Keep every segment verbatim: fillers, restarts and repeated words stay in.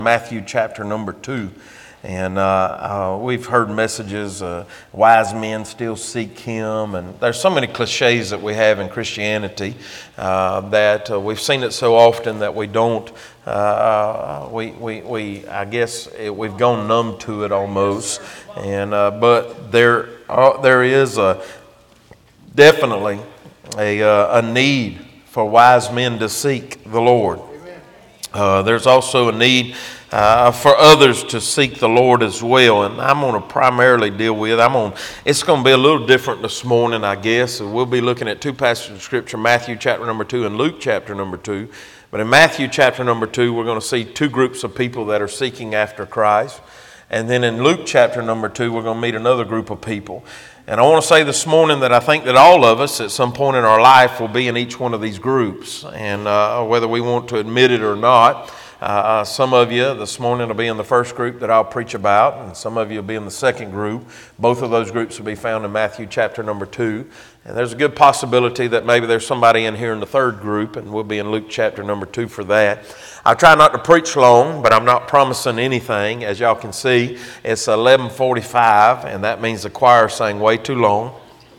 Matthew chapter number two. And uh, uh, we've heard messages, uh, wise men still seek him. And there's so many cliches that we have in Christianity uh, that uh, we've seen it so often that we don't, uh, we, we, we, I guess it, we've gone numb to it almost. And uh, but there, uh, there is a, definitely a, uh, a need for wise men to seek the Lord. Uh, there's also a need uh, for others to seek the Lord as well, and I'm going to primarily deal with. I'm on. It's going to be a little different this morning, I guess. We'll be looking at two passages of Scripture: Matthew chapter number two and Luke chapter number two. But in Matthew chapter number two, we're going to see two groups of people that are seeking after Christ, and then in Luke chapter number two, we're going to meet another group of people. And I want to say this morning that I think that all of us at some point in our life will be in each one of these groups. And uh, whether we want to admit it or not, uh, some of you this morning will be in the first group that I'll preach about, and some of you will be in the second group. Both of those groups will be found in Matthew chapter number two. And there's a good possibility that maybe there's somebody in here in the third group, and we'll be in Luke chapter number two for that. I try not to preach long, but I'm not promising anything. As y'all can see, it's eleven forty-five, and that means the choir sang way too long.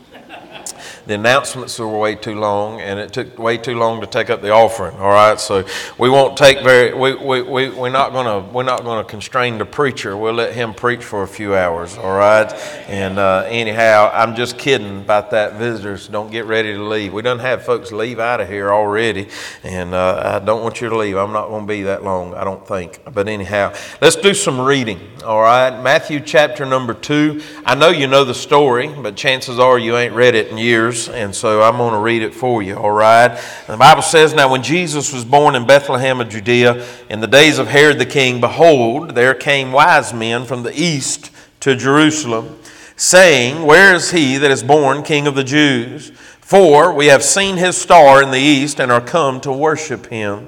The announcements were way too long, and it took way too long to take up the offering. All right, so we won't take very. We we we we're not gonna we're not gonna constrain the preacher. We'll let him preach for a few hours. All right, and uh, anyhow, I'm just kidding about that. Visitors, don't get ready to leave. We done have folks leave out of here already, and uh, I don't want you to leave. I'm not going to be that long, I don't think. But anyhow, let's do some reading. All right, Matthew chapter number two. I know you know the story, but chances are you ain't read it in years. And so I'm going to read it for you, all right? And the Bible says, "Now when Jesus was born in Bethlehem of Judea, in the days of Herod the king, behold, there came wise men from the east to Jerusalem, saying, Where is he that is born King of the Jews? For we have seen his star in the east and are come to worship him.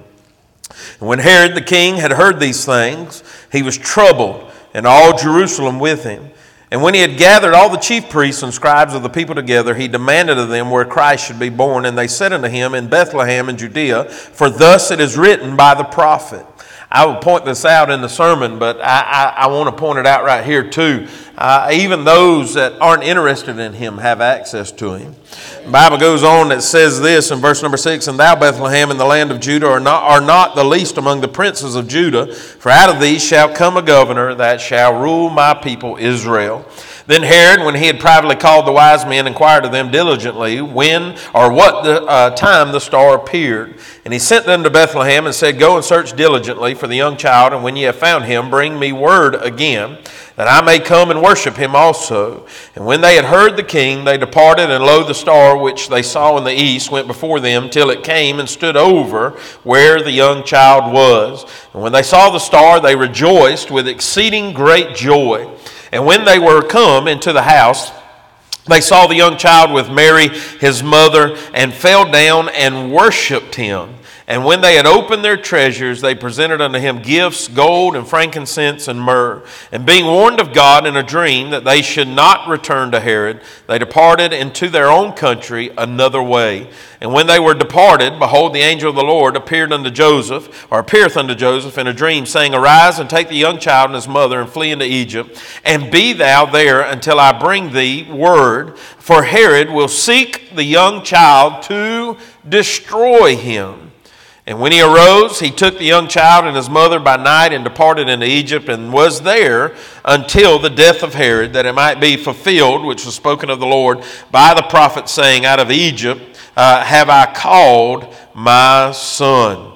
And when Herod the king had heard these things, he was troubled, and all Jerusalem with him. And when he had gathered all the chief priests and scribes of the people together, he demanded of them where Christ should be born. And they said unto him, In Bethlehem in Judea, for thus it is written by the prophet." I will point this out in the sermon, but I, I, I want to point it out right here too. Uh, even those that aren't interested in him have access to him. The Bible goes on, it says this in verse number six, "And thou, Bethlehem, in the land of Judah, are not, are not the least among the princes of Judah, for out of thee shall come a governor that shall rule my people Israel." Then Herod, when he had privately called the wise men, inquired of them diligently when or what the uh, time the star appeared. And he sent them to Bethlehem and said, "Go and search diligently for the young child, and when ye have found him, bring me word again, that I may come and worship him also." And when they had heard the king, they departed, and lo, the star which they saw in the east went before them, till it came and stood over where the young child was. And when they saw the star, they rejoiced with exceeding great joy. And when they were come into the house, they saw the young child with Mary his mother, and fell down and worshipped him. And when they had opened their treasures, they presented unto him gifts, gold and frankincense and myrrh. And being warned of God in a dream that they should not return to Herod, they departed into their own country another way. And when they were departed, behold, the angel of the Lord appeared unto Joseph, or appeareth unto Joseph in a dream, saying, "Arise and take the young child and his mother, and flee into Egypt, and be thou there until I bring thee word, for Herod will seek the young child to destroy him." And when he arose, he took the young child and his mother by night and departed into Egypt, and was there until the death of Herod, that it might be fulfilled, which was spoken of the Lord by the prophet, saying, "Out of Egypt uh, have I called my son."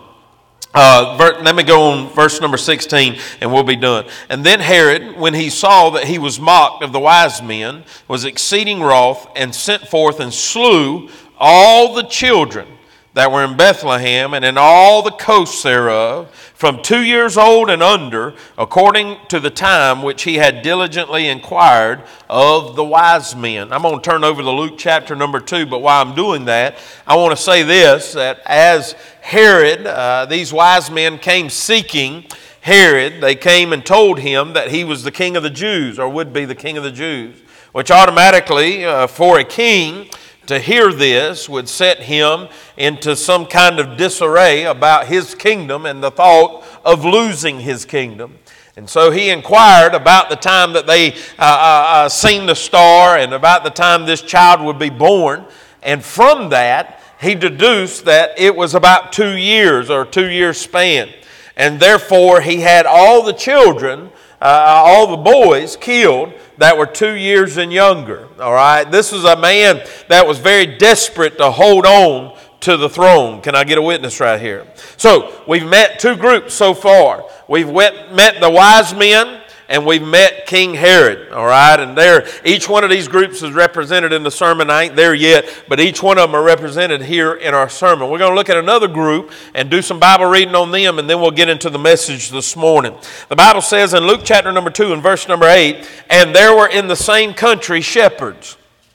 Uh, ver- let me go on verse number sixteen, and we'll be done. "And then Herod, when he saw that he was mocked of the wise men, was exceeding wroth, and sent forth and slew all the children that were in Bethlehem and in all the coasts thereof, from two years old and under, according to the time which he had diligently inquired of the wise men." I'm going to turn over to Luke chapter number two, but while I'm doing that, I want to say this, that as Herod, uh, these wise men came seeking Herod, they came and told him that he was the king of the Jews, or would be the king of the Jews, which automatically, uh, for a king to hear this would set him into some kind of disarray about his kingdom and the thought of losing his kingdom. And so he inquired about the time that they uh, uh, uh, seen the star and about the time this child would be born. And from that, he deduced that it was about two years or two year span. And therefore, he had all the children, uh, all the boys killed that were two years and younger. All right, this is a man that was very desperate to hold on to the throne. Can I get a witness right here? So we've met two groups so far. We've met, met the wise men, and we've met King Herod. All right, and there, each one of these groups is represented in the sermon. I ain't there yet, but each one of them are represented here in our sermon. We're going to look at another group and do some Bible reading on them, and then we'll get into the message this morning. The Bible says in Luke chapter number two and verse number eight, "And there were in the same country shepherds,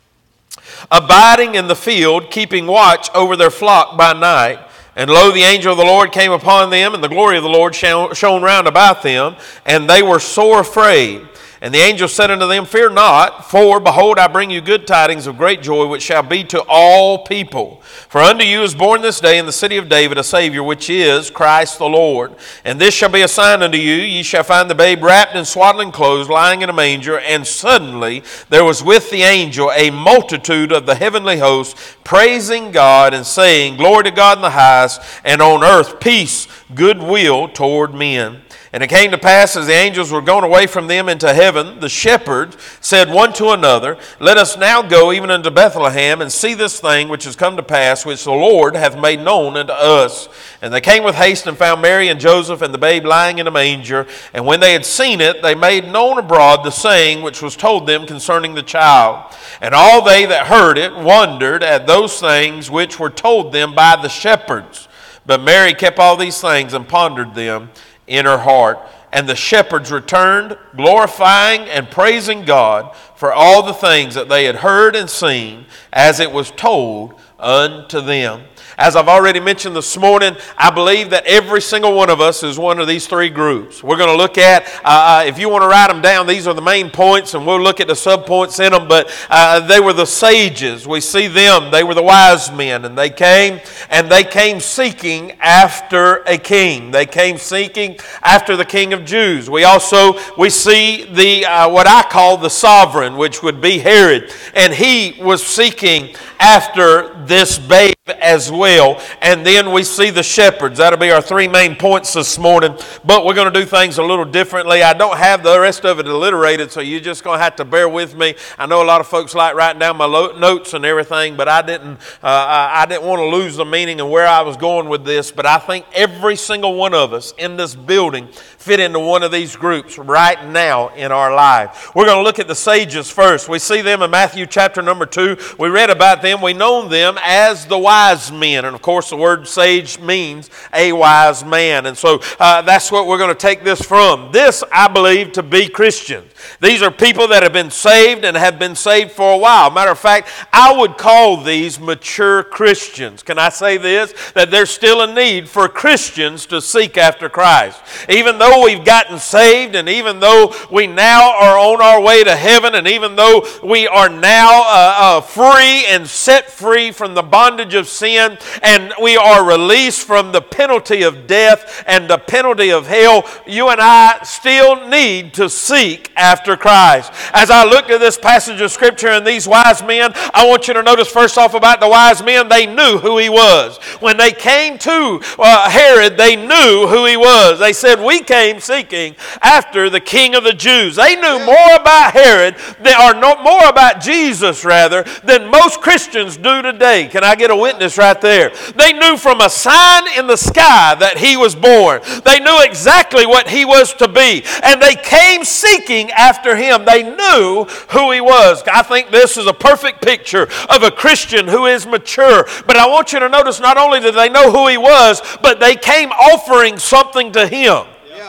abiding in the field, keeping watch over their flock by night. And lo, the angel of the Lord came upon them, and the glory of the Lord shone round about them, and they were sore afraid. And the angel said unto them, Fear not, for behold, I bring you good tidings of great joy, which shall be to all people. For unto you is born this day in the city of David a Savior, which is Christ the Lord. And this shall be a sign unto you, ye shall find the babe wrapped in swaddling clothes, lying in a manger. And suddenly there was with the angel a multitude of the heavenly hosts, praising God and saying, Glory to God in the highest, and on earth peace, goodwill toward men. And it came to pass, as the angels were gone away from them into heaven, the shepherds said one to another, Let us now go even unto Bethlehem, and see this thing which is come to pass, which the Lord hath made known unto us. And they came with haste and found Mary and Joseph and the babe lying in a manger. And when they had seen it, they made known abroad the saying which was told them concerning the child. And all they that heard it wondered at those things which were told them by the shepherds. But Mary kept all these things and pondered them in her heart. And the shepherds returned, glorifying and praising God for all the things that they had heard and seen, as it was told unto them. As I've already mentioned this morning, I believe that every single one of us is one of these three groups. We're going to look at, uh, if you want to write them down, these are the main points, and we'll look at the sub-points in them, but uh, they were the sages. We see them. They were the wise men, and they came, and they came seeking after a king. They came seeking after the King of Jews. We also, we see the, uh, what I call the sovereign, which would be Herod, and he was seeking after this babe as well. And then we see the shepherds. That'll be our three main points this morning. But we're going to do things a little differently. I don't have the rest of it alliterated, so you're just going to have to bear with me. I know a lot of folks like writing down my notes and everything, but I didn't, uh, I didn't want to lose the meaning and where I was going with this. But I think every single one of us in this building fit into one of these groups right now in our life. We're going to look at the sages first. We see them in Matthew chapter number two. We read about them. We know them as the wise men. And of course, the word sage means a wise man. And so uh, that's what we're going to take this from. This, I believe, to be Christians. These are people that have been saved and have been saved for a while. Matter of fact, I would call these mature Christians. Can I say this? That there's still a need for Christians to seek after Christ. Even though we've gotten saved, and even though we now are on our way to heaven, and even though we are now uh, uh, free and set free from the bondage of sin, and we are released from the penalty of death and the penalty of hell, you and I still need to seek after Christ. As I look at this passage of Scripture and these wise men, I want you to notice first off about the wise men, they knew who he was. When they came to uh, Herod, they knew who he was. They said, we came seeking after the King of the Jews. They knew more about Herod, they are no, more about Jesus rather, than most Christians do today. Can I get a witness right there? They knew from a sign in the sky that he was born. They knew exactly what he was to be. And they came seeking after him. They knew who he was. I think this is a perfect picture of a Christian who is mature. But I want you to notice not only did they know who he was, but they came offering something to him.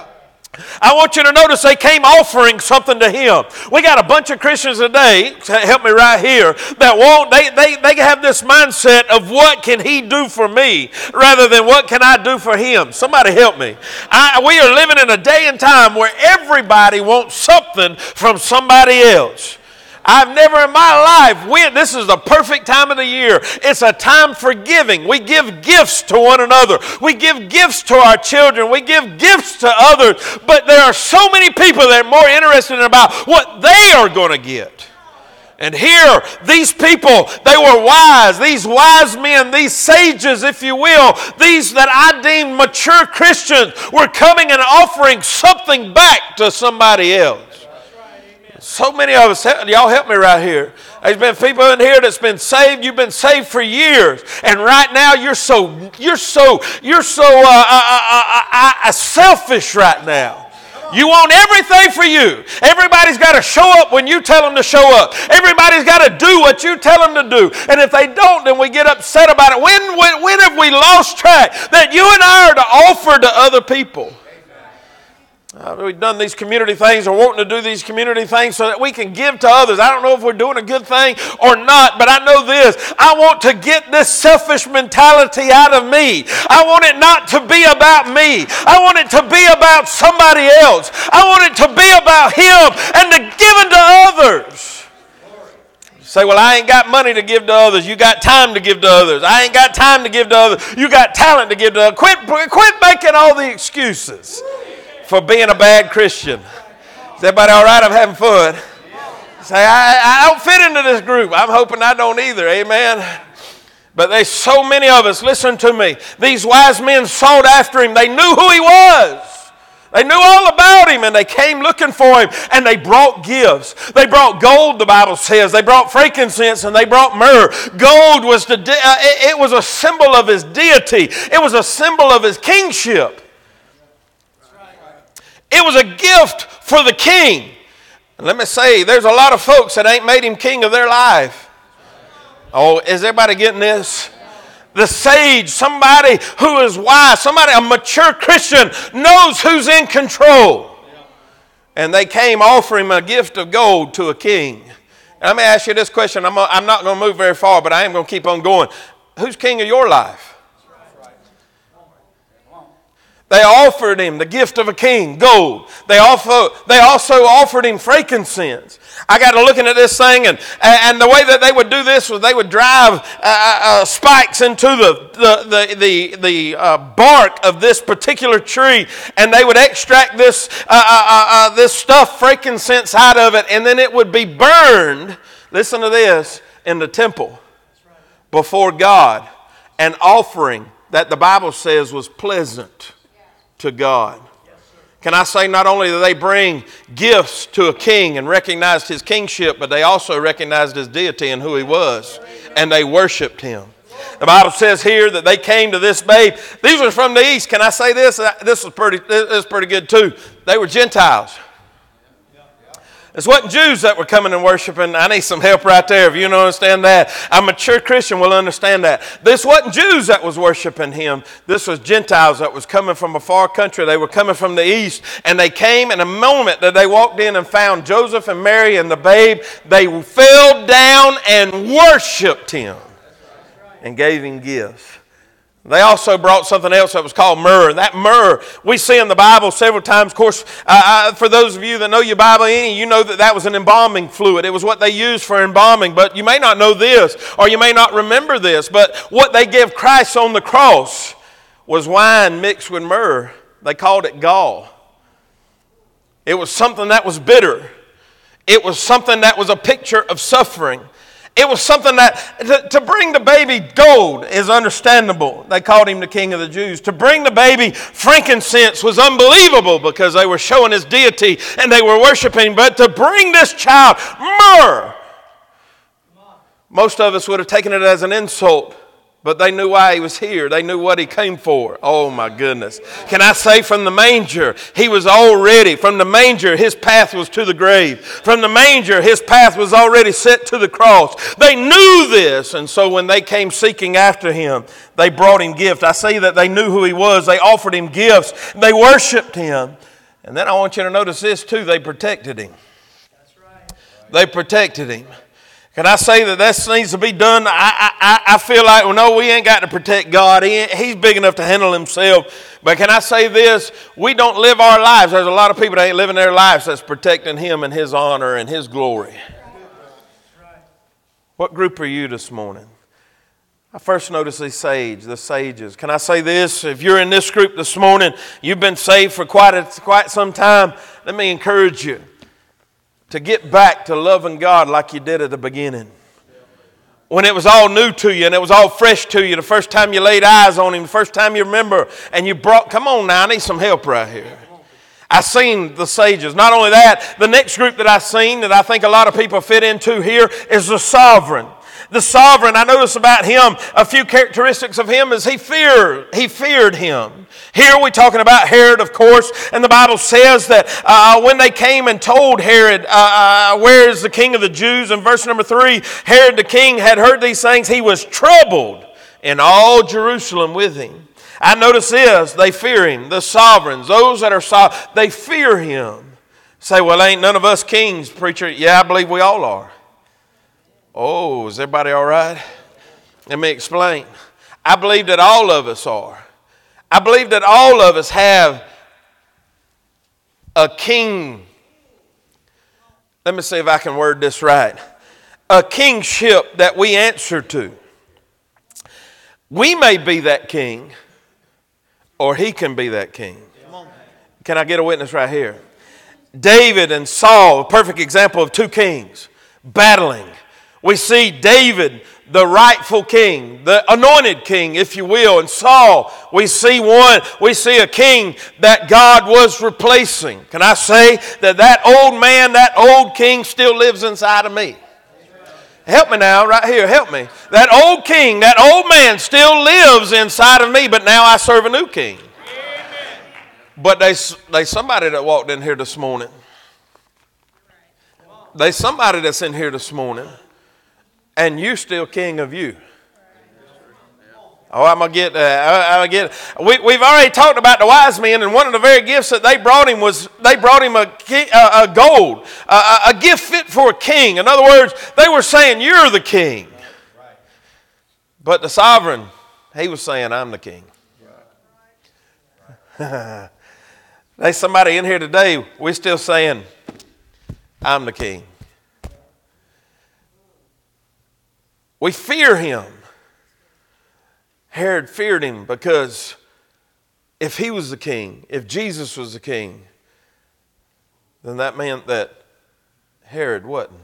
I want you to notice they came offering something to him. We got a bunch of Christians today, help me right here, that won't, they, they, they have this mindset of what can he do for me rather than what can I do for him. Somebody help me. I, we are living in a day and time where everybody wants something from somebody else. I've never in my life, we, this is the perfect time of the year. It's a time for giving. We give gifts to one another. We give gifts to our children. We give gifts to others. But there are so many people that are more interested about what they are going to get. And here, these people, they were wise. These wise men, these sages, if you will, these that I deem mature Christians were coming and offering something back to somebody else. So many of us, y'all help me right here. There's been people in here that's been saved. You've been saved for years, and right now you're so you're so you're so uh, uh, uh, uh, uh, selfish right now. You want everything for you. Everybody's got to show up when you tell them to show up. Everybody's got to do what you tell them to do. And if they don't, then we get upset about it. When when when have we lost track that you and I are to offer to other people? Uh, we've done these community things or wanting to do these community things so that we can give to others. I don't know if we're doing a good thing or not, but I know this. I want to get this selfish mentality out of me. I want it not to be about me. I want it to be about somebody else. I want it to be about Him and to give it to others. You say, well, I ain't got money to give to others. You got time to give to others. I ain't got time to give to others. You got talent to give to others. Quit, quit making all the excuses for being a bad Christian. Is everybody all right? I'm having fun. Say, I, I don't fit into this group. I'm hoping I don't either. Amen. But there's so many of us. Listen to me. These wise men sought after Him. They knew who He was. They knew all about Him, and they came looking for Him, and they brought gifts. They brought gold, the Bible says. They brought frankincense, and they brought myrrh. Gold was the, uh, it, it was a symbol of His deity. It was a symbol of His kingship. It was a gift for the king. And let me say, there's a lot of folks that ain't made Him king of their life. Oh, is everybody getting this? The sage, somebody who is wise, somebody, a mature Christian, knows who's in control. And they came offering a gift of gold to a king. And let me ask you this question. I'm, I'm not going to move very far, but I am going to keep on going. Who's king of your life? They offered Him the gift of a king, gold. They also, they also offered Him frankincense. I got to looking at this thing, and, and the way that they would do this was they would drive uh, uh, spikes into the, the, the, the, the uh, bark of this particular tree, and they would extract this, uh, uh, uh, this stuff, frankincense, out of it, and then it would be burned, listen to this, in the temple before God, an offering that the Bible says was pleasant to God. Can I say not only did they bring gifts to a king and recognized his kingship, but they also recognized his deity and who he was, and they worshiped him. The Bible says here that they came to this babe. These were from the east. Can I say this? This was pretty, this is pretty good too. They were Gentiles. It wasn't Jews that were coming and worshiping. I need some help right there if you don't understand that. A mature Christian will understand that. This wasn't Jews that was worshiping Him. This was Gentiles that was coming from a far country. They were coming from the east. And they came in a moment that they walked in and found Joseph and Mary and the babe. They fell down and worshiped Him and gave Him gifts. They also brought something else that was called myrrh. That myrrh we see in the Bible several times. Of course, uh, for those of you that know your Bible, you know that that was an embalming fluid. It was what they used for embalming. But you may not know this, or you may not remember this, but what they gave Christ on the cross was wine mixed with myrrh. They called it gall. It was something that was bitter. It was something that was a picture of suffering. It was something that, to, to bring the baby gold is understandable. They called Him the King of the Jews. To bring the baby frankincense was unbelievable because they were showing His deity and they were worshiping. But to bring this child myrrh, most of us would have taken it as an insult. But they knew why He was here. They knew what He came for. Oh my goodness. Can I say from the manger, He was already, from the manger, His path was to the grave. From the manger, His path was already set to the cross. They knew this. And so when they came seeking after Him, they brought Him gifts. I say that they knew who He was. They offered Him gifts. They worshiped Him. And then I want you to notice this too. They protected Him. That's right. They protected Him. Can I say that this needs to be done? I, I, I feel like, well, no, we ain't got to protect God. He, he's big enough to handle Himself. But can I say this? We don't live our lives. There's a lot of people that ain't living their lives that's protecting Him and His honor and His glory. What group are you this morning? I first noticed these sage, the sages. Can I say this? If you're in this group this morning, you've been saved for quite a, quite some time, let me encourage you to get back to loving God like you did at the beginning. When it was all new to you and it was all fresh to you, the first time you laid eyes on Him, the first time you remember, and you brought, come on now, I need some help right here. I seen the sages. Not only that, the next group that I seen that I think a lot of people fit into here is the sovereign. The sovereign, I notice about him, a few characteristics of him is he feared, he feared him. Here we're talking about Herod, of course, and the Bible says that uh, when they came and told Herod, uh, uh, where is the king of the Jews? In verse number three, Herod the king had heard these things. He was troubled, and all Jerusalem with him. I notice this, they fear him, the sovereigns, those that are sovereign, they fear him. Say, well, ain't none of us kings, preacher. Yeah, I believe we all are. Oh, is everybody all right? Let me explain. I believe that all of us are. I believe that all of us have a king. Let me see if I can word this right. A kingship that we answer to. We may be that king, or he can be that king. Can I get a witness right here? David and Saul, a perfect example of two kings battling. We see David, the rightful king, the anointed king, if you will. And Saul, we see one, we see a king that God was replacing. Can I say that that old man, that old king still lives inside of me? Help me now, right here, help me. That old king, that old man still lives inside of me, but now I serve a new king. But there's, there's somebody that walked in here this morning. There's somebody that's in here this morning. And you still king of you. Oh, I'm going to get that. I'm gonna get we, we've already talked about the wise men, and one of the very gifts that they brought him was they brought him a, a, a gold, a, a gift fit for a king. In other words, they were saying, you're the king. But the sovereign, he was saying, I'm the king. There's somebody in here today, we're still saying, I'm the king. We fear him. Herod feared him because if he was the king, if Jesus was the king, then that meant that Herod wasn't.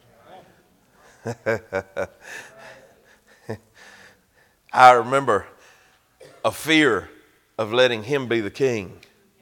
I remember a fear of letting him be the king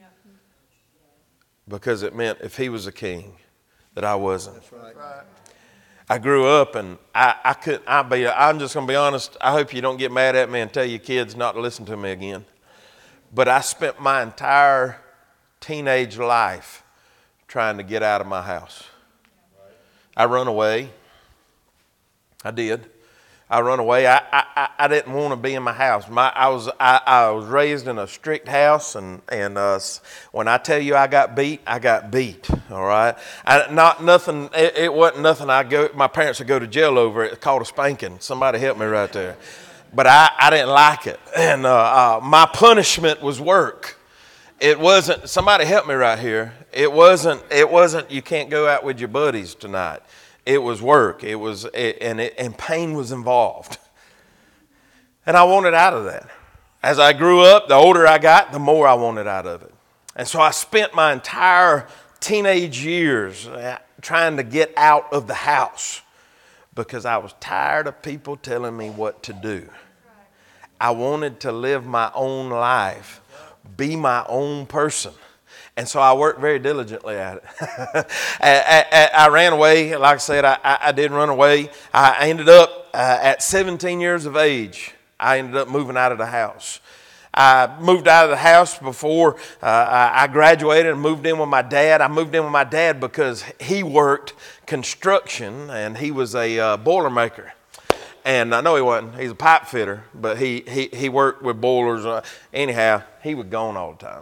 because it meant if he was a king that I wasn't. That's right. I grew up and I, I couldn't, I be, I'm just going to be honest. I hope you don't get mad at me and tell your kids not to listen to me again. But I spent my entire teenage life trying to get out of my house. I run away. I did. I run away. I, I, I didn't want to be in my house. My, I, was, I, I was raised in a strict house, and, and uh, when I tell you I got beat, I got beat, all right? I, not nothing. It, it wasn't nothing I go, my parents would go to jail over. It's called a spanking. Somebody help me right there. But I, I didn't like it, and uh, uh, my punishment was work. It wasn't, somebody help me right here. It wasn't, it wasn't, you can't go out with your buddies tonight. It was work. It was, it, and it, and pain was involved. And I wanted out of that. As I grew up, the older I got, the more I wanted out of it. And so I spent my entire teenage years trying to get out of the house because I was tired of people telling me what to do. I wanted to live my own life, be my own person. And so I worked very diligently at it. I, I, I ran away. Like I said, I, I did run away. I ended up uh, at seventeen years of age, I ended up moving out of the house. I moved out of the house before uh, I graduated and moved in with my dad. I moved in with my dad because he worked construction and he was a uh, boiler maker. And I know he wasn't. He's a pipe fitter, but he, he, he worked with boilers. Uh, anyhow, he was gone all the time.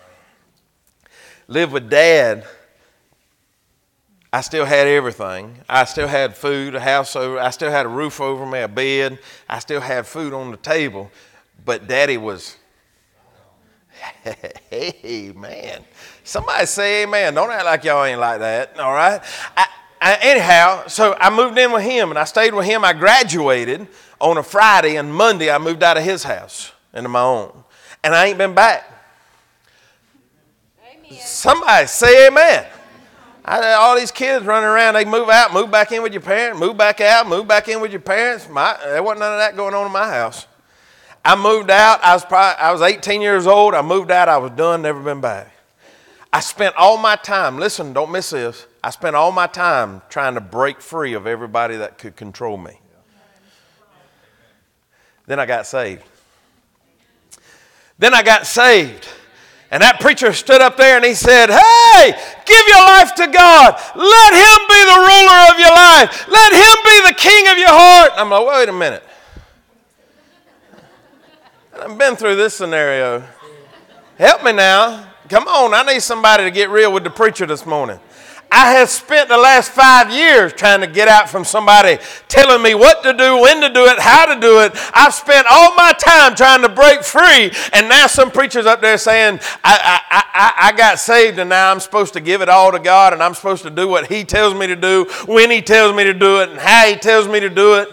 Lived with Dad, I still had everything. I still had food, a house over, I still had a roof over me, a bed. I still had food on the table. But Daddy was, hey, man. Somebody say amen. Don't act like y'all ain't like that, all right? I, Uh, anyhow, so I moved in with him, and I stayed with him. I graduated on a Friday, and Monday I moved out of his house into my own. And I ain't been back. Amen. Somebody say amen. I, all these kids running around, they move out, move back in with your parents, move back out, move back in with your parents. My, there wasn't none of that going on in my house. I moved out. I was probably, I was eighteen years old. I moved out. I was done, never been back. I spent all my time, listen, don't miss this. I spent all my time trying to break free of everybody that could control me. Then I got saved. Then I got saved. And that preacher stood up there and he said, hey, give your life to God. Let him be the ruler of your life. Let him be the king of your heart. I'm like, wait a minute. I've been through this scenario. Help me now. Come on, I need somebody to get real with the preacher this morning. I have spent the last five years trying to get out from somebody telling me what to do, when to do it, how to do it. I've spent all my time trying to break free, and now some preacher's up there saying, I, I, I, I got saved, and now I'm supposed to give it all to God, and I'm supposed to do what he tells me to do, when he tells me to do it, and how he tells me to do it.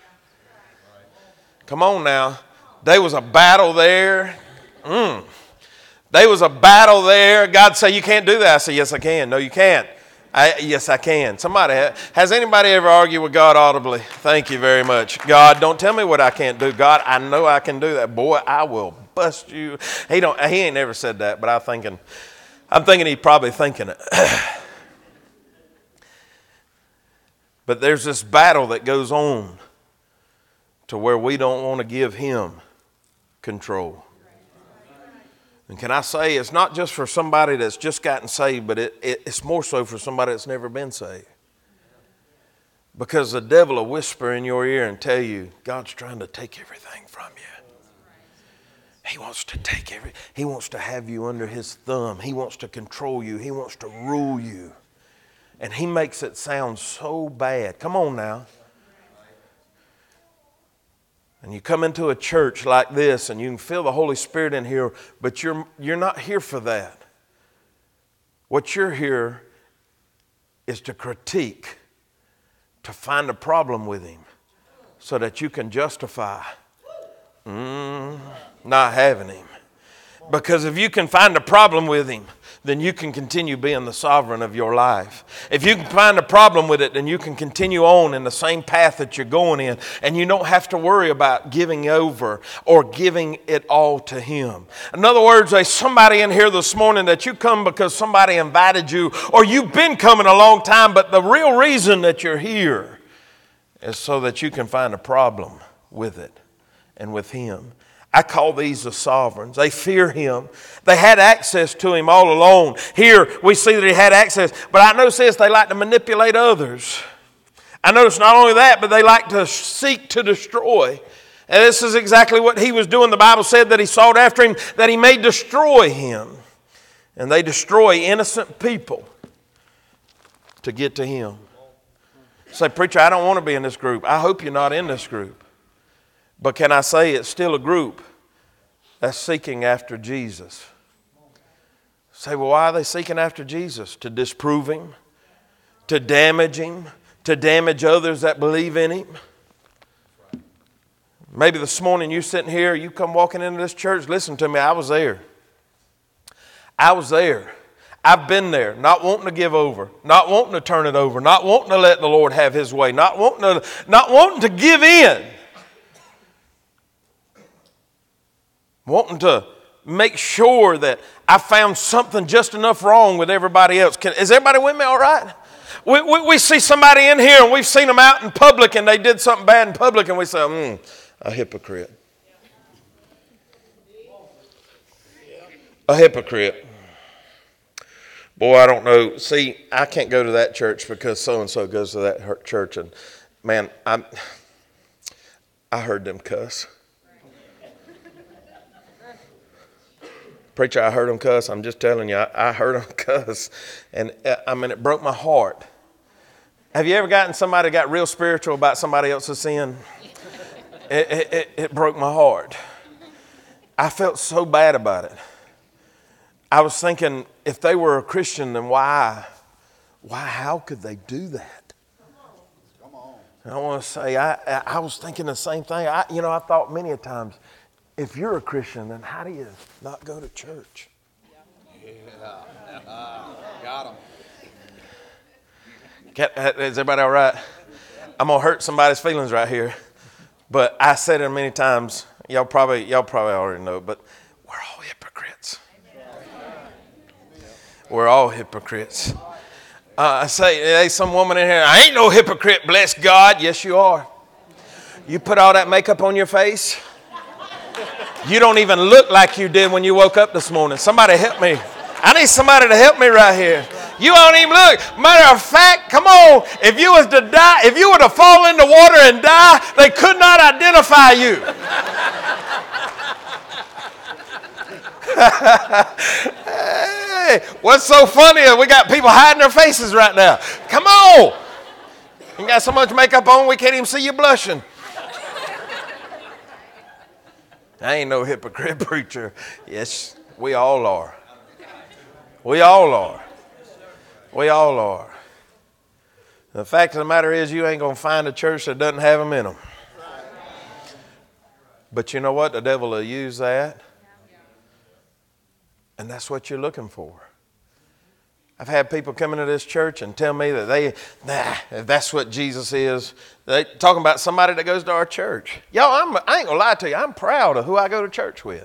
Come on now. There was a battle there. Mm. There was a battle there. God say, you can't do that. I say, yes, I can. No, you can't. I, yes, I can. Somebody, has anybody ever argued with God audibly? Thank you very much. God, don't tell me what I can't do. God, I know I can do that. Boy, I will bust you. He don't. He ain't never said that, but I'm thinking, I'm thinking he's probably thinking it. But there's this battle that goes on to where we don't want to give him control. And can I say, it's not just for somebody that's just gotten saved, but it, it, it's more so for somebody that's never been saved. Because the devil will whisper in your ear and tell you, God's trying to take everything from you. He wants to take every, he wants to have you under his thumb. He wants to control you. He wants to rule you. And he makes it sound so bad. Come on now. And you come into a church like this and you can feel the Holy Spirit in here, but you're, you're not here for that. What you're here is to critique, to find a problem with him so that you can justify mm, not having him. Because if you can find a problem with him, then you can continue being the sovereign of your life. If you can find a problem with it, then you can continue on in the same path that you're going in, and you don't have to worry about giving over or giving it all to him. In other words, there's somebody in here this morning that you come because somebody invited you, or you've been coming a long time, but the real reason that you're here is so that you can find a problem with it and with him. I call these the sovereigns. They fear him. They had access to him all along. Here we see that he had access. But I notice this, they like to manipulate others. I notice not only that, but they like to seek to destroy. And this is exactly what he was doing. The Bible said that he sought after him, that he may destroy him. And they destroy innocent people to get to him. Say, preacher, I don't want to be in this group. I hope you're not in this group. But can I say it's still a group that's seeking after Jesus? Say, well, why are they seeking after Jesus? To disprove him, to damage him, to damage others that believe in him. Maybe this morning you sitting here, you come walking into this church. Listen to me, I was there. I was there. I've been there, not wanting to give over, not wanting to turn it over, not wanting to let the Lord have his way, not wanting to, not wanting to give in. Wanting to make sure that I found something just enough wrong with everybody else. Can, is everybody with me all right? We, we, we see somebody in here and we've seen them out in public and they did something bad in public and we say, hmm, a hypocrite. A hypocrite. Boy, I don't know. See, I can't go to that church because so-and-so goes to that church. And man, I'm, I heard them cuss. Preacher, I heard him cuss. I'm just telling you, I, I heard him cuss. And I mean, it broke my heart. Have you ever gotten somebody got real spiritual about somebody else's sin? It, it, it, it broke my heart. I felt so bad about it. I was thinking, if they were a Christian, then why, Why, how could they do that? And I want to say, I, I, I was thinking the same thing. I, you know, I thought many a times, if you're a Christian, then how do you not go to church? Yeah, uh, got him. Is everybody all right? I'm going to hurt somebody's feelings right here. But I said it many times. Y'all probably, y'all probably already know, but we're all hypocrites. We're all hypocrites. Uh, I say, there's some woman in here, I ain't no hypocrite, bless God. Yes, you are. You put all that makeup on your face. You don't even look like you did when you woke up this morning. Somebody help me. I need somebody to help me right here. You don't even look. Matter of fact, come on. If you was to die, if you were to fall into water and die, they could not identify you. Hey, what's so funny is we got people hiding their faces right now. Come on. You got so much makeup on we can't even see you blushing. I ain't no hypocrite preacher. Yes, we all are. We all are. We all are. The fact of the matter is you ain't going to find a church that doesn't have them in them. But you know what? The devil will use that. And that's what you're looking for. I've had people come into this church and tell me that they, nah, if that's what Jesus is, they talking about somebody that goes to our church. Y'all, I'm, I ain't going to lie to you. I'm proud of who I go to church with.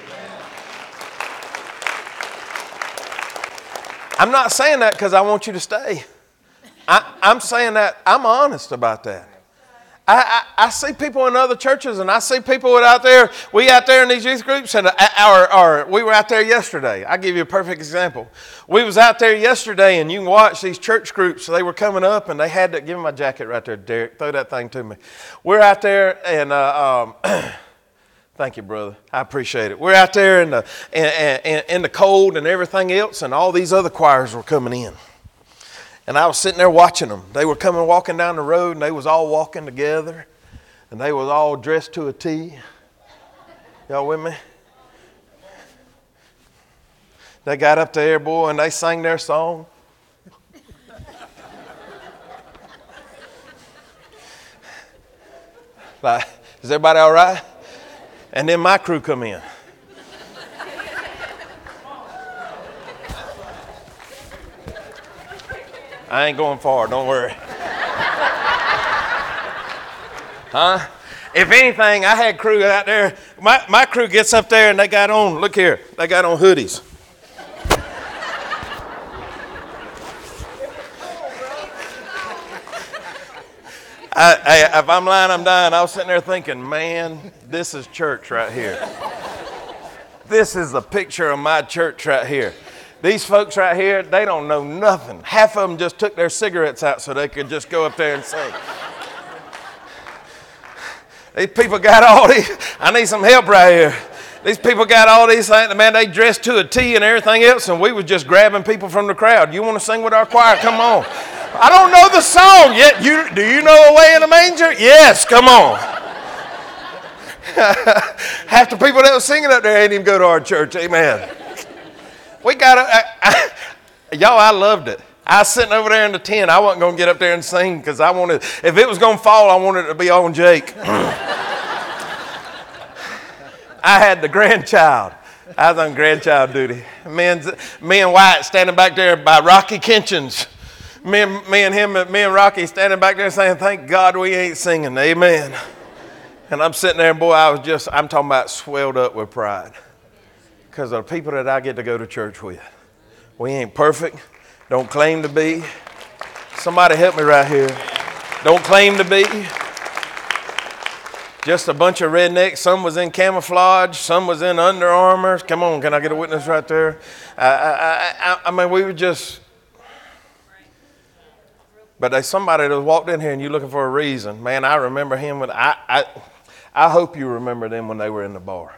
I'm not saying that because I want you to stay. I, I'm saying that I'm honest about that. I, I, I see people in other churches, and I see people out there. We out there in these youth groups, and our, our we were out there yesterday. I'll give you a perfect example. We was out there yesterday, and you can watch these church groups. They were coming up, and they had to give me my jacket right there, Derek. Throw that thing to me. We're out there, and uh, um, thank you, brother. I appreciate it. We're out there in the in, in, in the cold and everything else, and all these other choirs were coming in. And I was sitting there watching them. They were coming walking down the road, and they was all walking together, and they was all dressed to a T. Y'all with me? They got up there, boy, and they sang their song. Like, is everybody all right? And then my crew come in. I ain't going far, don't worry. Huh? If anything, I had crew out there. My, my crew gets up there and they got on, look here, they got on hoodies. I, I, if I'm lying, I'm dying. I was sitting there thinking, man, this is church right here. This is a picture of my church right here. These folks right here, they don't know nothing. Half of them just took their cigarettes out so they could just go up there and sing. These people got all these, I need some help right here. These people got all these things, man, they dressed to a T and everything else, and we was just grabbing people from the crowd. You want to sing with our choir? Come on. I don't know the song yet. You, do you know Away in the Manger? Yes, come on. Half the people that were singing up there ain't even go to our church. Amen. We got to, y'all, I loved it. I was sitting over there in the tent. I wasn't going to get up there and sing because I wanted, if it was going to fall, I wanted it to be on Jake. I had the grandchild. I was on grandchild duty. Me and, me and Wyatt standing back there by Rocky Kitchens. Me and, me and him, me and Rocky standing back there saying, thank God we ain't singing. Amen. And I'm sitting there and boy, I was just, I'm talking about swelled up with pride. Because of the people that I get to go to church with. We ain't perfect. Don't claim to be. Somebody help me right here. Don't claim to be. Just a bunch of rednecks. Some was in camouflage. Some was in Under Armour. Come on, can I get a witness right there? I, I, I, I mean, we were just... But there's somebody that walked in here and you're looking for a reason. Man, I remember him. When I, I, I hope you remember them when they were in the bar.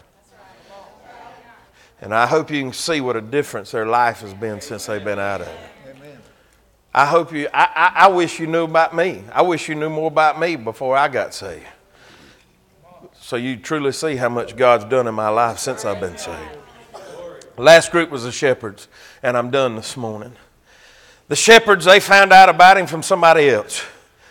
And I hope you can see what a difference their life has been since they've been out of it. Amen. I hope you, I, I, I wish you knew about me. I wish you knew more about me before I got saved. So you truly see how much God's done in my life since I've been saved. Last group was the shepherds, and I'm done this morning. The shepherds, they found out about him from somebody else.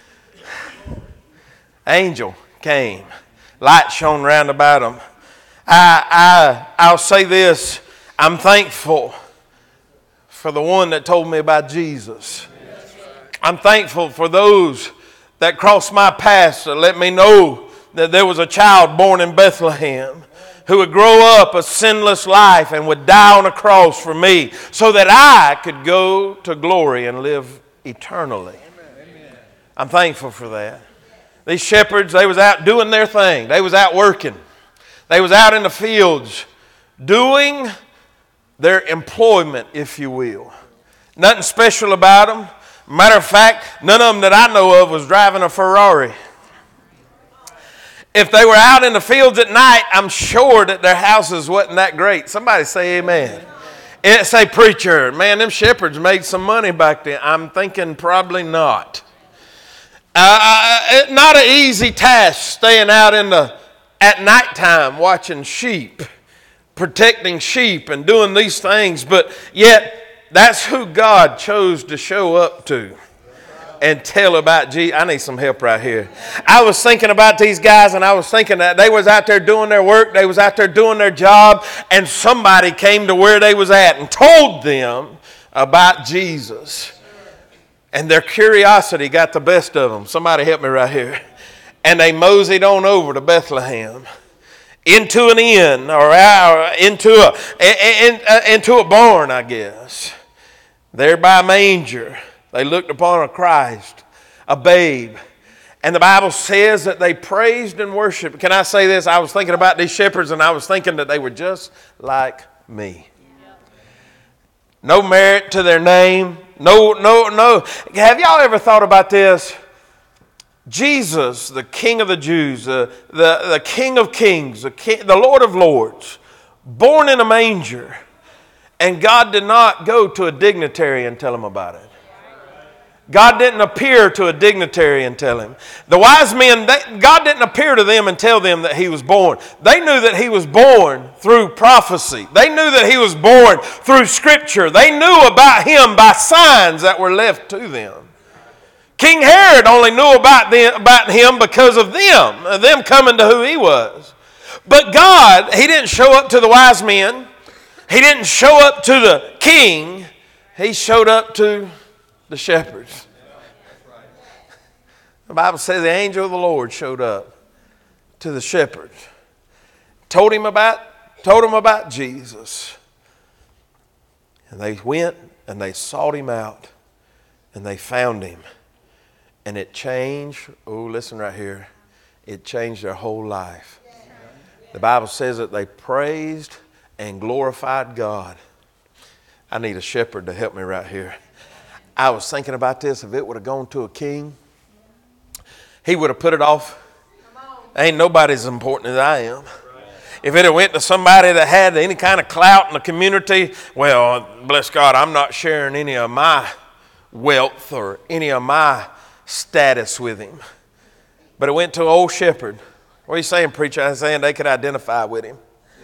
Angel came. Light shone round about them. I, I, I'll say this. I'm thankful for the one that told me about Jesus. I'm thankful for those that crossed my path to let me know that there was a child born in Bethlehem who would grow up a sinless life and would die on a cross for me so that I could go to glory and live eternally. I'm thankful for that. These shepherds, they was out doing their thing. They was out working. They was out in the fields doing their employment, if you will. Nothing special about them. Matter of fact, none of them that I know of was driving a Ferrari. If they were out in the fields at night, I'm sure that their houses wasn't that great. Somebody say amen. It say, preacher, man, them shepherds made some money back then. I'm thinking probably not. Uh, not an easy task staying out in the at nighttime watching sheep, protecting sheep and doing these things, but yet that's who God chose to show up to and tell about Jesus. I need some help right here. I was thinking about these guys, and I was thinking that they was out there doing their work, they was out there doing their job, and somebody came to where they was at and told them about Jesus. And their curiosity got the best of them. Somebody help me right here. And they moseyed on over to Bethlehem, into an inn, or into a, into a barn, I guess. There by a manger, they looked upon a Christ, a babe. And the Bible says that they praised and worshiped. Can I say this? I was thinking about these shepherds, and I was thinking that they were just like me. No merit to their name. No, no, no. Have y'all ever thought about this? Jesus, the King of the Jews, the, the, the King of Kings, the, King, the Lord of Lords, born in a manger, and God did not go to a dignitary and tell him about it. God didn't appear to a dignitary and tell him. The wise men, they, God didn't appear to them and tell them that he was born. They knew that he was born through prophecy. They knew that he was born through Scripture. They knew about him by signs that were left to them. King Herod only knew about, them, about him because of them, them coming to who he was. But God, he didn't show up to the wise men. He didn't show up to the king. He showed up to the shepherds. The Bible says the angel of the Lord showed up to the shepherds. Told him about, told him about Jesus. And they went and they sought him out. And they found him. And it changed, oh, listen right here. It changed their whole life. The Bible says that they praised and glorified God. I need a shepherd to help me right here. I was thinking about this. If it would have gone to a king, he would have put it off. Ain't nobody as important as I am. If it had went to somebody that had any kind of clout in the community, well, bless God, I'm not sharing any of my wealth or any of my status with him. But it went to an old shepherd. What are you saying, preacher? I'm saying they could identify with him.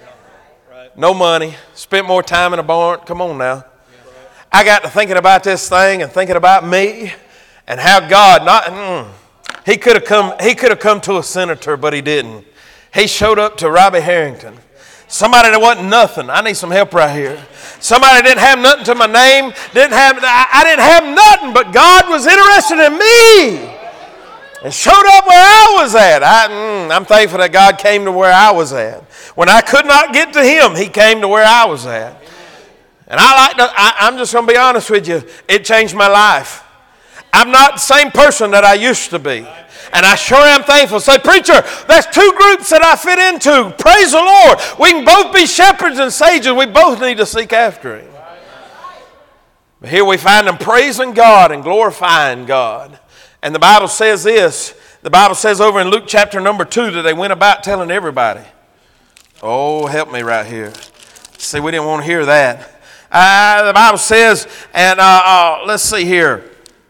No money, spent more time in a barn. Come on now. I got to thinking about this thing and thinking about me and how God not mm, he could have come he could have come to a senator, but he didn't. He showed up to Robbie Harrington. Somebody that wasn't nothing. I need some help right here. Somebody didn't have nothing to my name, didn't have I, I didn't have nothing, but God was interested in me and showed up where I was at. I, mm, I'm thankful that God came to where I was at. When I could not get to him, he came to where I was at. And I like to, I, I'm just going to be honest with you. It changed my life. I'm not the same person that I used to be. And I sure am thankful. Say, preacher, there's two groups that I fit into. Praise the Lord. We can both be shepherds and sages. We both need to seek after him. But here we find them praising God and glorifying God. And the Bible says this. The Bible says over in Luke chapter number two that they went about telling everybody. Oh, help me right here. See, we didn't want to hear that. Uh, the Bible says, and uh, uh, let's see here.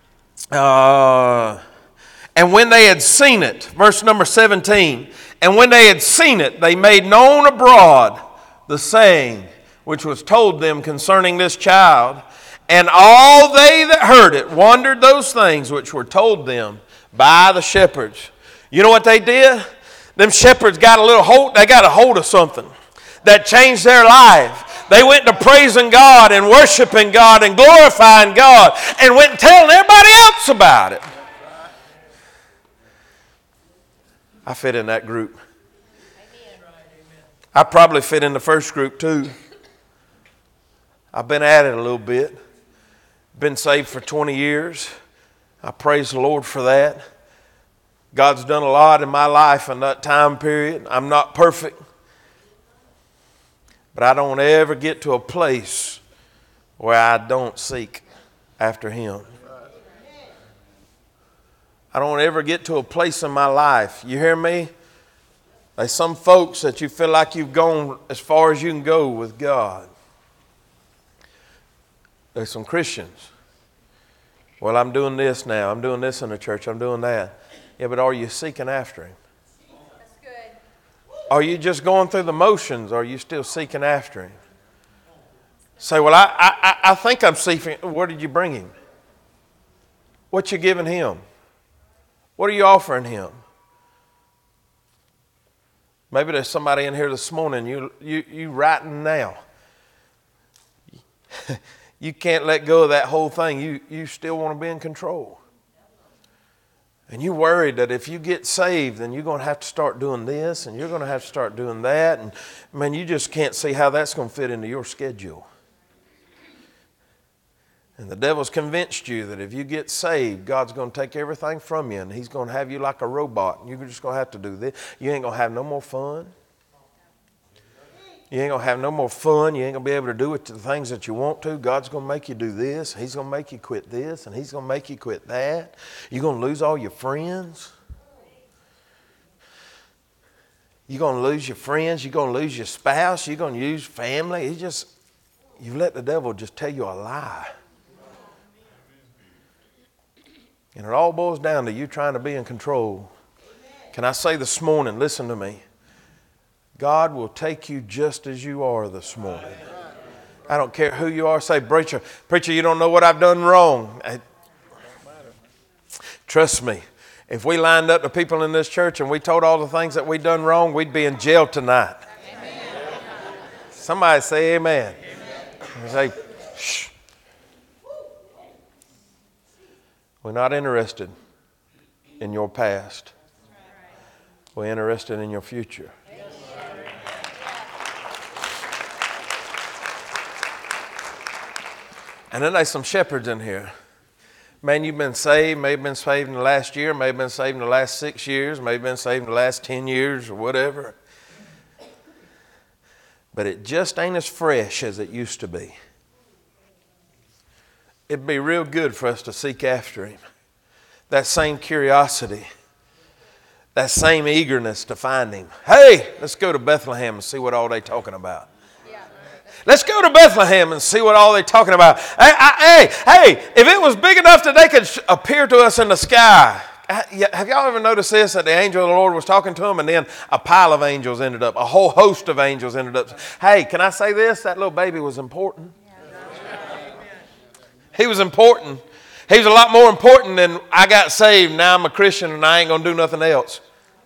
Uh, and when they had seen it, verse number seventeen, and when they had seen it, they made known abroad the saying which was told them concerning this child. And all they that heard it, wondered those things which were told them by the shepherds. You know what they did? Them shepherds got a little hold, they got a hold of something that changed their life. They went to praising God and worshiping God and glorifying God and went and telling everybody else about it. I fit in that group. I probably fit in the first group too. I've been at it a little bit. Been saved for twenty years. I praise the Lord for that. God's done a lot in my life in that time period. I'm not perfect. But I don't ever get to a place where I don't seek after Him. I don't ever get to a place in my life. You hear me? There's some folks that you feel like you've gone as far as you can go with God. There's some Christians. Well, I'm doing this now. I'm doing this in the church. I'm doing that. Yeah, but are you seeking after Him? That's good. Are you just going through the motions, or are you still seeking after Him? Say, well, I, I, I think I'm seeking. Where did you bring Him? What you giving Him? What are you offering Him? Maybe there's somebody in here this morning, you, you, you writing now. You can't let go of that whole thing. You, you still want to be in control. And you're worried that if you get saved, then you're going to have to start doing this and you're going to have to start doing that. And man, you just can't see how that's going to fit into your schedule. And the devil's convinced you that if you get saved, God's going to take everything from you and He's going to have you like a robot. And you're just going to have to do this. You ain't going to have no more fun. You ain't going to have no more fun. You ain't going to be able to do it, the things that you want to. God's going to make you do this. He's going to make you quit this. And He's going to make you quit that. You're going to lose all your friends. You're going to lose your friends. You're going to lose your spouse. You're going to lose family. He just, you let the devil just tell you a lie. And it all boils down to you trying to be in control. Can I say this morning, listen to me. God will take you just as you are this morning. I don't care who you are. Say, preacher, preacher, you don't know what I've done wrong. I, trust me, if we lined up the people in this church and we told all the things that we'd done wrong, we'd be in jail tonight. Amen. Somebody say amen. Amen. Say, shh. We're not interested in your past. We're interested in your future. And then there's some shepherds in here. Man, you've been saved, may have been saved in the last year, may have been saved in the last six years, may have been saved in the last ten years or whatever. But it just ain't as fresh as it used to be. It'd be real good for us to seek after Him. That same curiosity, that same eagerness to find Him. Hey, let's go to Bethlehem and see what all they talking about. Let's go to Bethlehem and see what all they're talking about. Hey, I, hey, hey, if it was big enough that they could appear to us in the sky. Have y'all ever noticed this, that the angel of the Lord was talking to them and then a pile of angels ended up, a whole host of angels ended up. Hey, can I say this? That little baby was important. He was important. He was a lot more important than I got saved, now I'm a Christian and I ain't going to do nothing else.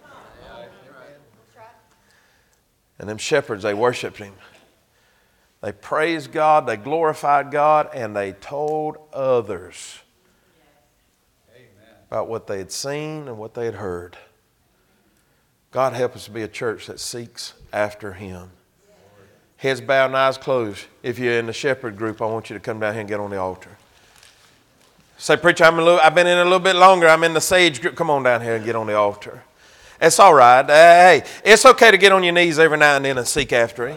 And them shepherds, they worshiped Him. They praised God, they glorified God, and they told others about what they had seen and what they had heard. God help us to be a church that seeks after Him. Heads bowed and eyes closed. If you're in the shepherd group, I want you to come down here and get on the altar. Say, preacher, I'm a little, I've been in a little bit longer. I'm in the sage group. Come on down here and get on the altar. It's all right. Uh, hey, it's okay to get on your knees every now and then and seek after Him.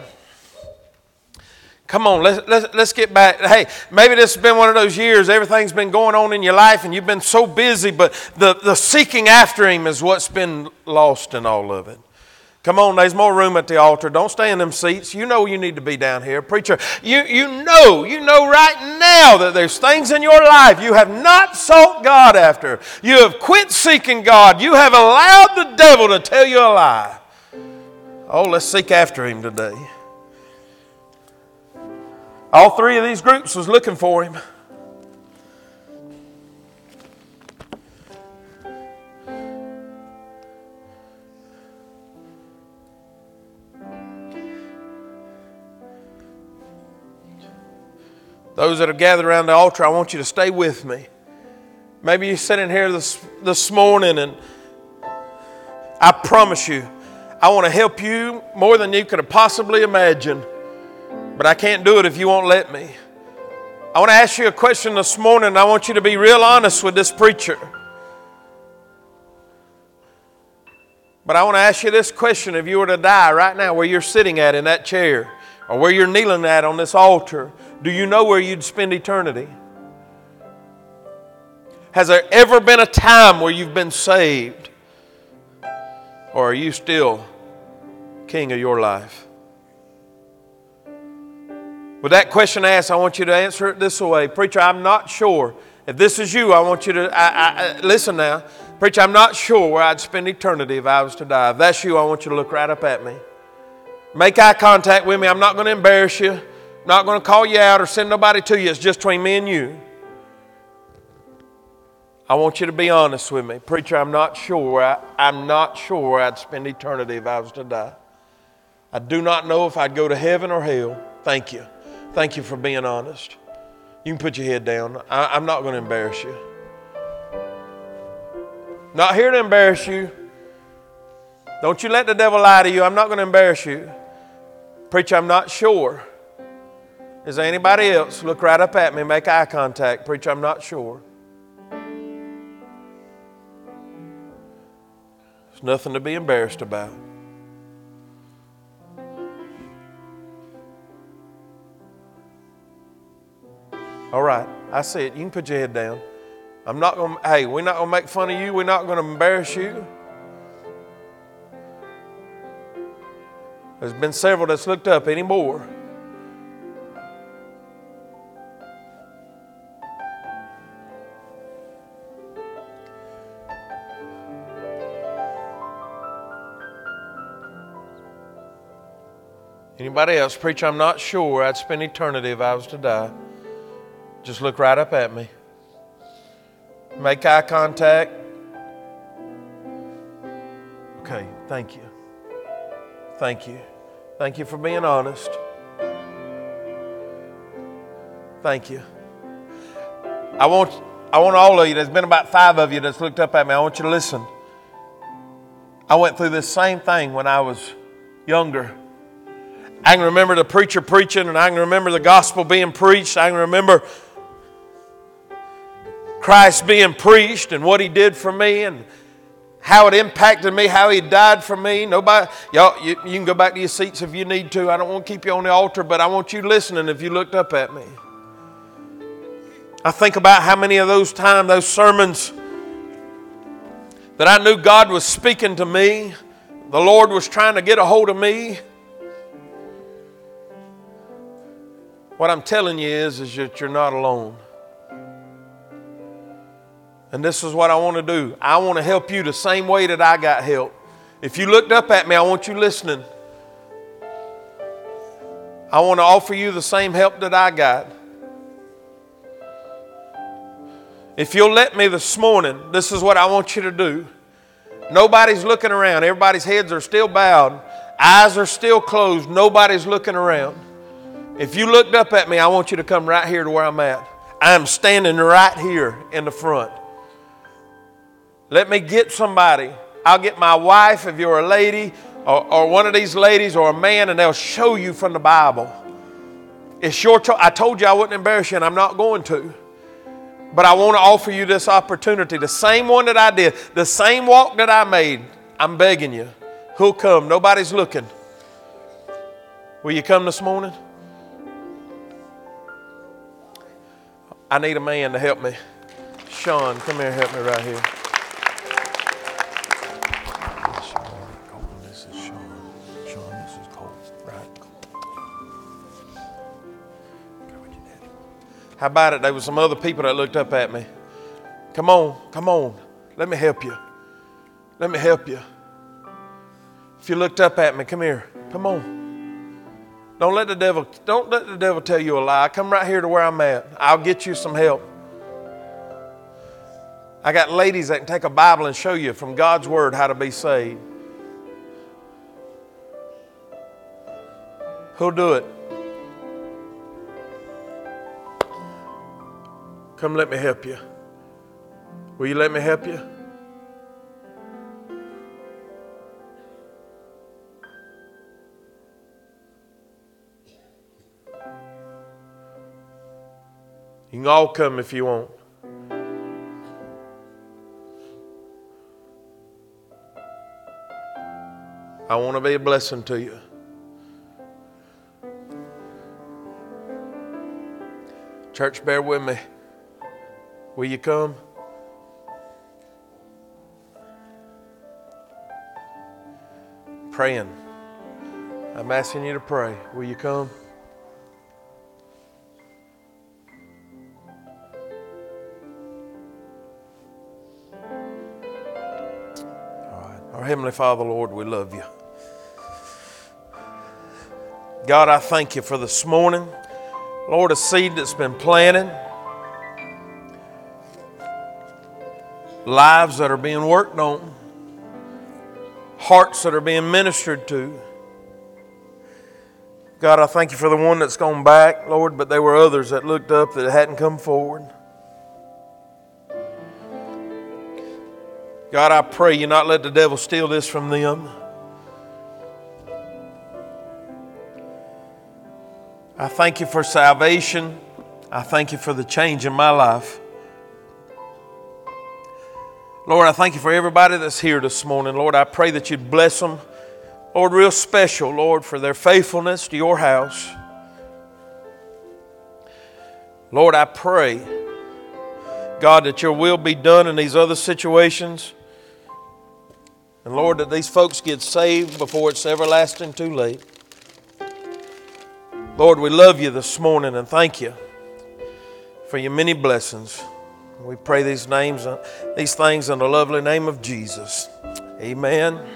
Come on, let's, let's, let's get back. Hey, maybe this has been one of those years, everything's been going on in your life and you've been so busy, but the, the seeking after Him is what's been lost in all of it. Come on, there's more room at the altar. Don't stay in them seats. You know you need to be down here. Preacher, you, you know, you know right now that there's things in your life you have not sought God after. You have quit seeking God. You have allowed the devil to tell you a lie. Oh, let's seek after Him today. All three of these groups was looking for Him. Those that are gathered around the altar, I want you to stay with me. Maybe you're sitting here this, this morning, and I promise you, I want to help you more than you could have possibly imagined. But I can't do it if you won't let me. I want to ask you a question this morning, and I want you to be real honest with this preacher. But I want to ask you this question. If you were to die right now where you're sitting at in that chair, or where you're kneeling at on this altar, do you know where you'd spend eternity? Has there ever been a time where you've been saved? Or are you still king of your life? With that question asked, I want you to answer it this way. Preacher, I'm not sure. If this is you, I want you to, I, I, I, listen now. Preacher, I'm not sure where I'd spend eternity if I was to die. If that's you, I want you to look right up at me. Make eye contact with me. I'm not going to embarrass you. I'm not going to call you out or send nobody to you. It's just between me and you. I want you to be honest with me. Preacher, I'm not sure. I, I'm not sure where I'd spend eternity if I was to die. I do not know if I'd go to heaven or hell. Thank you. Thank you for being honest. You can put your head down. I, I'm not going to embarrass you. Not here to embarrass you. Don't you let the devil lie to you. I'm not going to embarrass you. Preacher, I'm not sure. Is there anybody else? Look right up at me. Make eye contact. Preacher, I'm not sure. There's nothing to be embarrassed about. All right, I see it. You can put your head down. I'm not going to, hey, we're not going to make fun of you. We're not going to embarrass you. There's been several that's looked up anymore. Anybody else? Preacher, I'm not sure I'd spend eternity if I was to die. Just look right up at me. Make eye contact. Okay, thank you. Thank you. Thank you for being honest. Thank you. I want, I want all of you, there's been about five of you that's looked up at me. I want you to listen. I went through this same thing when I was younger. I can remember the preacher preaching, and I can remember the gospel being preached. I can remember Christ being preached and what He did for me and how it impacted me, how He died for me. Nobody, y'all, you, you can go back to your seats if you need to. I don't want to keep you on the altar, but I want you listening if you looked up at me. I think about how many of those times, those sermons that I knew God was speaking to me, the Lord was trying to get a hold of me. What I'm telling you is, is that you're not alone. And this is what I want to do. I want to help you the same way that I got help. If you looked up at me, I want you listening. I want to offer you the same help that I got. If you'll let me this morning, this is what I want you to do. Nobody's looking around. Everybody's heads are still bowed. Eyes are still closed. Nobody's looking around. If you looked up at me, I want you to come right here to where I'm at. I'm standing right here in the front. Let me get somebody. I'll get my wife if you're a lady, or, or one of these ladies, or a man, and they'll show you from the Bible. It's your choice. I told you I wouldn't embarrass you, and I'm not going to. But I want to offer you this opportunity. The same one that I did, the same walk that I made. I'm begging you. Who'll come? Nobody's looking. Will you come this morning? I need a man to help me. Sean, come here, help me right here. This is Sean. Sean, this is Cole. Right. Go with your daddy. How about it? There were some other people that looked up at me. Come on, come on. Let me help you. Let me help you. If you looked up at me, come here. Come on. Don't let the devil, don't let the devil tell you a lie. Come right here to where I'm at. I'll get you some help. I got ladies that can take a Bible and show you from God's Word how to be saved. Who'll do it? Come let me help you. Will you let me help you? You can all come if you want. I want to be a blessing to you. Church, bear with me. Will you come? Praying. I'm asking you to pray. Will you come? All right. Our Heavenly Father, Lord, we love you. God, I thank you for this morning. Lord, a seed that's been planted. Lives that are being worked on. Hearts that are being ministered to. God, I thank you for the one that's gone back, Lord, but there were others that looked up that hadn't come forward. God, I pray you not let the devil steal this from them. I thank you for salvation. I thank you for the change in my life. Lord, I thank you for everybody that's here this morning. Lord, I pray that you'd bless them. Lord, real special, Lord, for their faithfulness to your house. Lord, I pray, God, that your will be done in these other situations. And Lord, that these folks get saved before it's everlasting too late. Lord, we love you this morning and thank you for your many blessings. We pray these names, these things in the lovely name of Jesus. Amen.